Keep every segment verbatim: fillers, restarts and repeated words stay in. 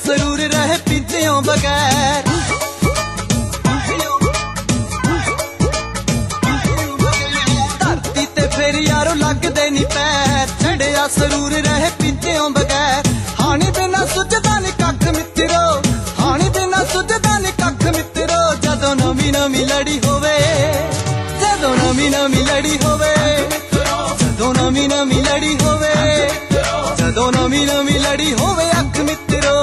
जरूर रहे पीतियों बगैर। धरती ते फिर यारो लगदे नी पैर, छड़िया जरूर रहे पीतियों बगैर। हानी बिना सुझदा नी कख मित्रो, हानी बिना सुझदा नी कख मित्रो। जदों नवी नवी लड़ी होवे, जदों नवी नवी लड़ी होवे, जदों नवी नवी लड़ी होवे, जदों नवी नवी लड़ी होवे अख मित्रो।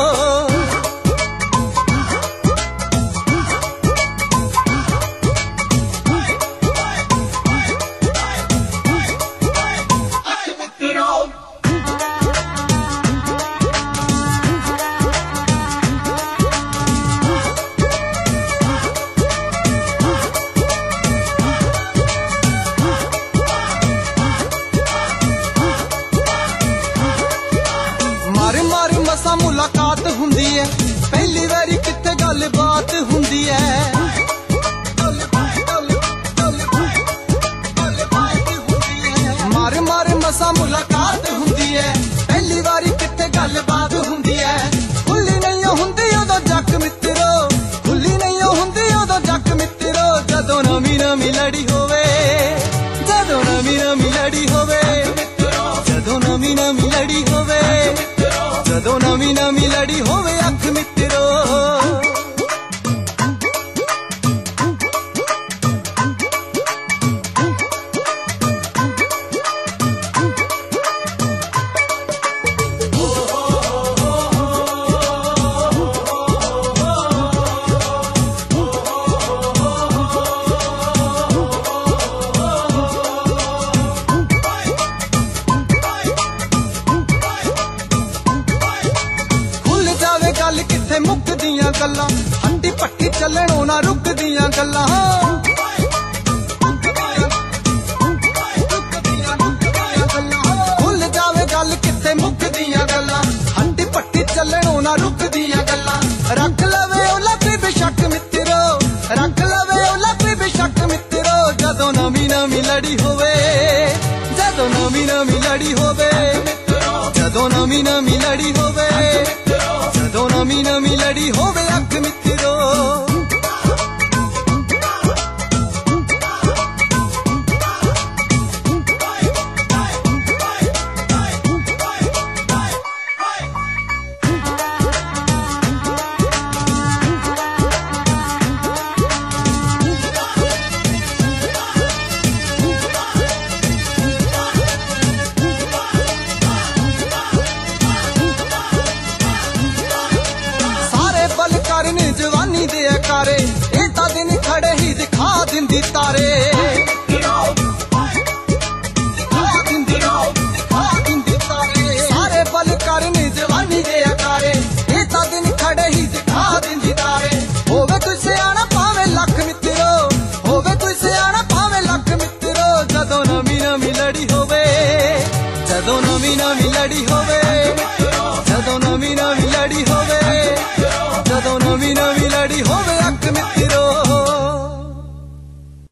मारी मारी मसा मुलाकात हुंदी है, पहली बारी किथे गल बात हुंदी है। मारी मारी मसा मुलाकात हुंदी है, पहली बारी किथे गल बात हुंदी है। खुली नहीं हुंदी उदों जग मित्रो, खुली नहीं हुंदी उदों जग मित्रो। जदों नवी नवी लड़ी होवे, जदों नवी नवी लड़ी होवे, जदों नवी नवी लड़ी होवे, जदों नवी नवी लड़ी होवे अख मित्रो। गल किथे मुकदियां गल्लां, हंडी पट्टी चलणों ना रुकदियां गल्लां। भुल जावे गल किथे मुकदियां गल्लां, हंडी पट्टी चलणों ना रुकदियां गल्लां। रख लवे ओला कोई बेशक मित्रो, रख लवे ओला कोई बेशक मित्रो। जदों नवी नवी लड़ी होवे, जदों नवी नवी लड़ी होवे, जदों नवी नवी लड़ी होवे, जदों नवी नवी लड़ी होवे अख मित्रो। करनी जवानी दे कारे, ए ता दिन खड़े ही दिखा दिंदी तारे। सारे बल करनी जवानी दे कारे, ए ता दिन खड़े ही दिखा दिंदी तारे। होवे कोई सियाना पावे लख मित्रो, होवे कोई सियाना पावे लख मित्रो। जदों नवी नवी लड़ी होवे, जदों नवी नवी लड़ी होवे, जदों नवी नवी लड़ी होवे, जदों नवी नवी लड़ी होवे